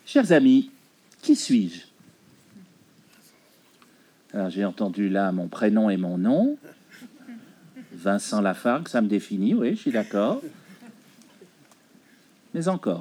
Chers amis, qui suis-je? Alors, j'ai entendu là mon prénom et mon nom. Vincent Lafargue, ça me définit, oui, je suis d'accord. Mais encore.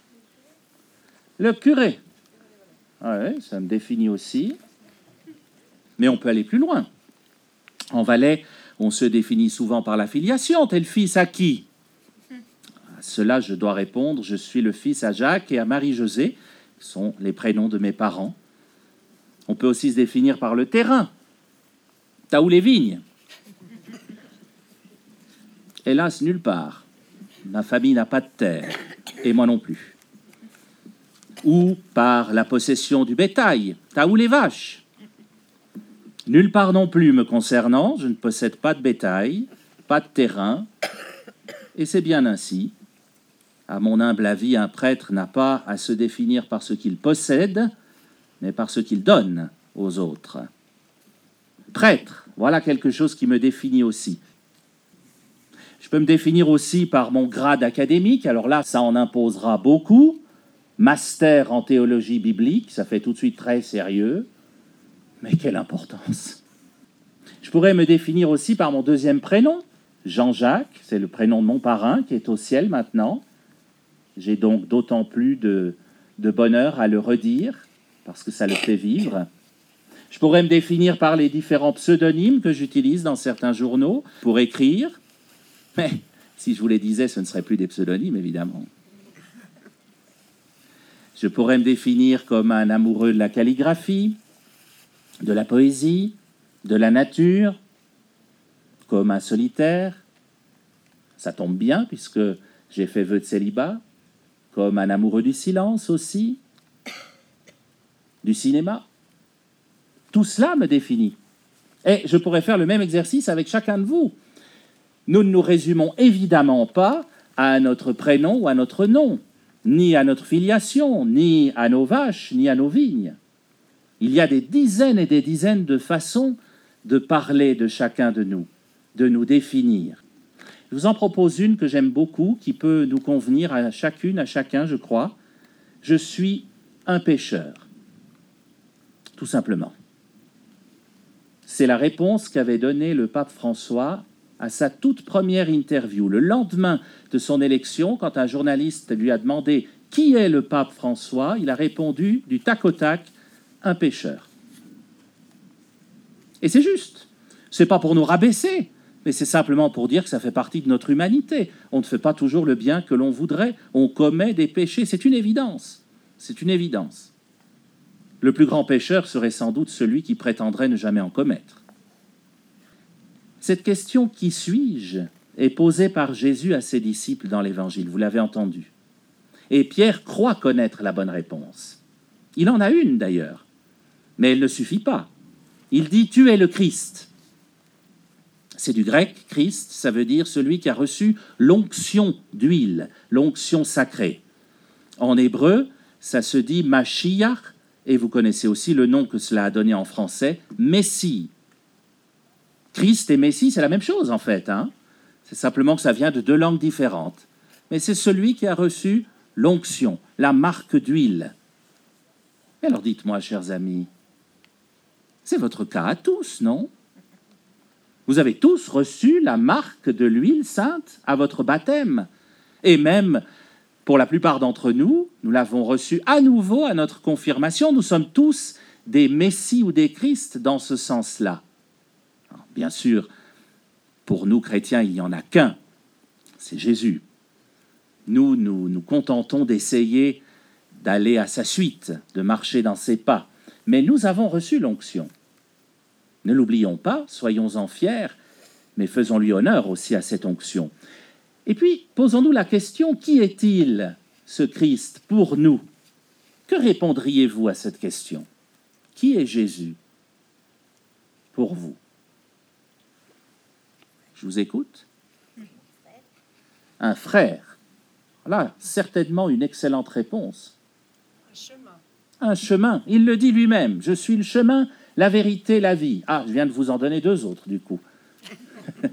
Le curé. Oui, ça me définit aussi. Mais on peut aller plus loin. En Valais, on se définit souvent par la filiation. T'es le fils à qui? À cela, je dois répondre, je suis le fils à Jacques et à Marie-Josée, qui sont les prénoms de mes parents. On peut aussi se définir par le terrain. T'as où les vignes? Hélas, nulle part. Ma famille n'a pas de terre, et moi non plus. Ou par la possession du bétail. T'as où les vaches? Nulle part non plus me concernant, je ne possède pas de bétail, pas de terrain, et c'est bien ainsi. À mon humble avis, un prêtre n'a pas à se définir par ce qu'il possède, mais par ce qu'il donne aux autres. Prêtre, voilà quelque chose qui me définit aussi. Je peux me définir aussi par mon grade académique, alors là, ça en imposera beaucoup. Master en théologie biblique, ça fait tout de suite très sérieux. Mais quelle importance! Je pourrais me définir aussi par mon deuxième prénom, Jean-Jacques, c'est le prénom de mon parrain qui est au ciel maintenant. J'ai donc d'autant plus de bonheur à le redire, parce que ça le fait vivre. Je pourrais me définir par les différents pseudonymes que j'utilise dans certains journaux pour écrire. Mais si je vous les disais, ce ne serait plus des pseudonymes, évidemment. Je pourrais me définir comme un amoureux de la calligraphie, de la poésie, de la nature, comme un solitaire. Ça tombe bien, puisque j'ai fait vœu de célibat, comme un amoureux du silence aussi, du cinéma. Tout cela me définit. Et je pourrais faire le même exercice avec chacun de vous. Nous ne nous résumons évidemment pas à notre prénom ou à notre nom, ni à notre filiation, ni à nos vaches, ni à nos vignes. Il y a des dizaines et des dizaines de façons de parler de chacun de nous définir. Je vous en propose une que j'aime beaucoup, qui peut nous convenir à chacune, à chacun, je crois. Je suis un pécheur, tout simplement. C'est la réponse qu'avait donnée le pape François à sa toute première interview. Le lendemain de son élection, quand un journaliste lui a demandé « Qui est le pape François ?», il a répondu du tac au tac « Un pécheur ». Et c'est juste. C'est pas pour nous rabaisser, mais c'est simplement pour dire que ça fait partie de notre humanité. On ne fait pas toujours le bien que l'on voudrait, on commet des péchés, c'est une évidence. C'est une évidence. Le plus grand pécheur serait sans doute celui qui prétendrait ne jamais en commettre. Cette question « Qui suis-je » est posée par Jésus à ses disciples dans l'Évangile, vous l'avez entendu. Et Pierre croit connaître la bonne réponse. Il en a une d'ailleurs, mais elle ne suffit pas. Il dit « Tu es le Christ ». C'est du grec, Christ, ça veut dire celui qui a reçu l'onction d'huile, l'onction sacrée. En hébreu, ça se dit Mashiach, et vous connaissez aussi le nom que cela a donné en français, Messie. Christ et Messie, c'est la même chose en fait. C'est simplement que ça vient de deux langues différentes. Mais c'est celui qui a reçu l'onction, la marque d'huile. Alors dites-moi, chers amis, c'est votre cas à tous, non? Vous avez tous reçu la marque de l'huile sainte à votre baptême. Et même, pour la plupart d'entre nous, nous l'avons reçue à nouveau à notre confirmation. Nous sommes tous des Messies ou des Christ dans ce sens-là. Alors, bien sûr, pour nous chrétiens, il n'y en a qu'un, c'est Jésus. Nous nous contentons d'essayer d'aller à sa suite, de marcher dans ses pas. Mais nous avons reçu l'onction. Ne l'oublions pas, soyons-en fiers, mais faisons-lui honneur aussi à cette onction. Et puis, posons-nous la question, qui est-il, ce Christ, pour nous? Que répondriez-vous à cette question? Qui est Jésus pour vous? Je vous écoute. Un frère. Voilà, certainement une excellente réponse. Un chemin. Un chemin. Il le dit lui-même. Je suis le chemin, la vérité, la vie. Ah, je viens de vous en donner deux autres, du coup.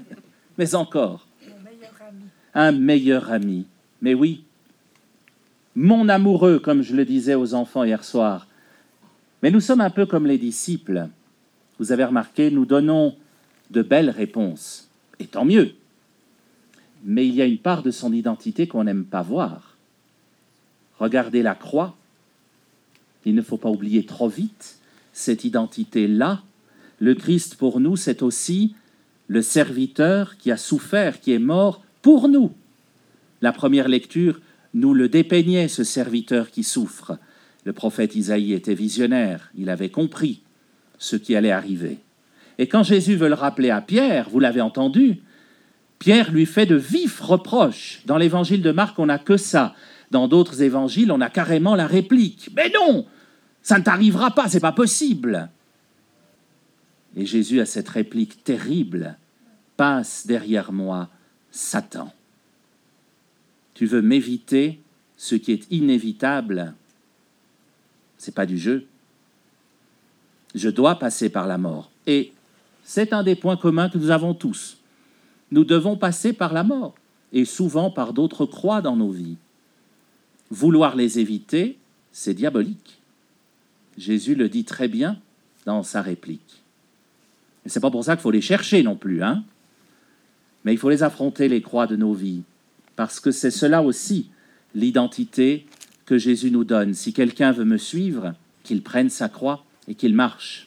Mais encore. Mon meilleur ami. Un meilleur ami. Mais oui. mon amoureux, comme je le disais aux enfants hier soir. Mais nous sommes un peu comme les disciples. Vous avez remarqué, nous donnons de belles réponses, et tant mieux. Mais il y a une part de son identité qu'on n'aime pas voir. Regardez la croix. Il ne faut pas oublier trop vite cette identité-là. Le Christ pour nous, c'est aussi le serviteur qui a souffert, qui est mort pour nous. La première lecture nous le dépeignait, ce serviteur qui souffre. Le prophète Isaïe était visionnaire, il avait compris ce qui allait arriver. Et quand Jésus veut le rappeler à Pierre, vous l'avez entendu, Pierre lui fait de vifs reproches. Dans l'évangile de Marc, on n'a que ça. Dans d'autres évangiles, on a carrément la réplique. Mais non, ça ne t'arrivera pas, c'est pas possible. Et Jésus a cette réplique terrible. Passe derrière moi, Satan. Tu veux m'éviter ce qui est inévitable. C'est pas du jeu. Je dois passer par la mort. Et c'est un des points communs que nous avons tous. Nous devons passer par la mort, et souvent par d'autres croix dans nos vies. Vouloir les éviter, c'est diabolique. Jésus le dit très bien dans sa réplique. Et c'est pas pour ça qu'il faut les chercher non plus, hein. Mais il faut les affronter, les croix de nos vies, parce que c'est cela aussi, l'identité que Jésus nous donne. Si quelqu'un veut me suivre, qu'il prenne sa croix et qu'il marche.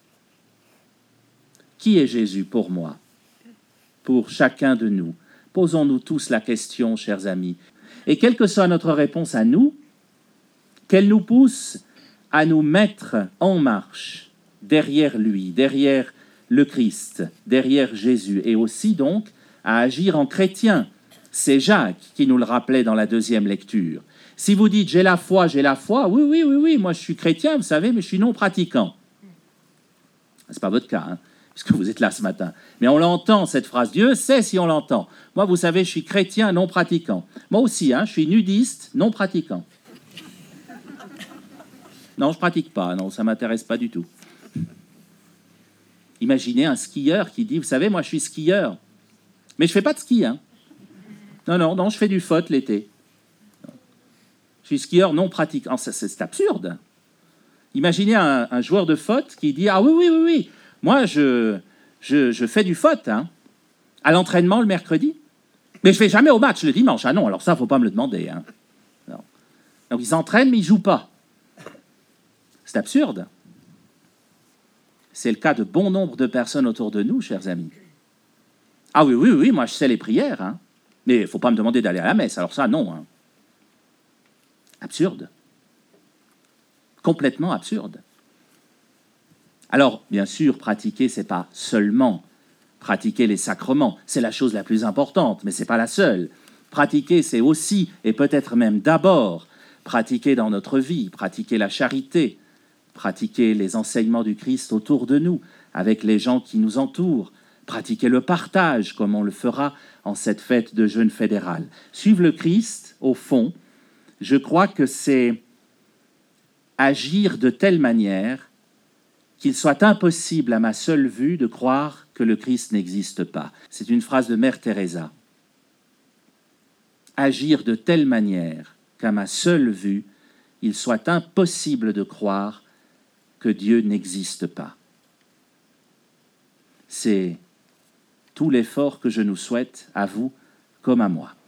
Qui est Jésus pour moi? Pour chacun de nous. Posons-nous tous la question, chers amis. Et quelle que soit notre réponse à nous, qu'elle nous pousse à nous mettre en marche derrière lui, derrière le Christ, derrière Jésus, et aussi donc à agir en chrétien. C'est Jacques qui nous le rappelait dans la deuxième lecture. Si vous dites « j'ai la foi », oui, moi je suis chrétien, vous savez, mais je suis non pratiquant. Ce n'est pas votre cas, hein, puisque vous êtes là ce matin. Mais on l'entend, cette phrase. Dieu sait si on l'entend. Moi, vous savez, je suis chrétien non pratiquant. Moi aussi, hein, je suis nudiste non pratiquant. Non, je ne pratique pas. Non, ça ne m'intéresse pas du tout. Imaginez un skieur qui dit, vous savez, moi je suis skieur, mais je ne fais pas de ski. Hein. Non, je fais du foot l'été. Je suis skieur non pratiquant. C'est absurde. Imaginez un joueur de foot qui dit, ah oui, moi je fais du foot hein, à l'entraînement le mercredi, mais je ne vais jamais au match le dimanche. Ah non, alors ça, il ne faut pas me le demander. Hein. Non. Donc ils s'entraînent, mais ils ne jouent pas. C'est absurde. C'est le cas de bon nombre de personnes autour de nous, chers amis. Ah oui, moi je sais les prières, hein. Mais il ne faut pas me demander d'aller à la messe, alors ça, non. Hein. Absurde. Complètement absurde. Alors, bien sûr, pratiquer, ce n'est pas seulement pratiquer les sacrements. C'est la chose la plus importante, mais ce n'est pas la seule. Pratiquer, c'est aussi, et peut-être même d'abord, pratiquer dans notre vie, pratiquer la charité, pratiquer les enseignements du Christ autour de nous, avec les gens qui nous entourent, pratiquer le partage, comme on le fera en cette fête de jeûne fédéral. Suivre le Christ, au fond, je crois que c'est agir de telle manière qu'il soit impossible à ma seule vue de croire que le Christ n'existe pas. C'est une phrase de Mère Teresa. Agir de telle manière qu'à ma seule vue, il soit impossible de croire que Dieu n'existe pas. C'est tout l'effort que je nous souhaite, à vous comme à moi.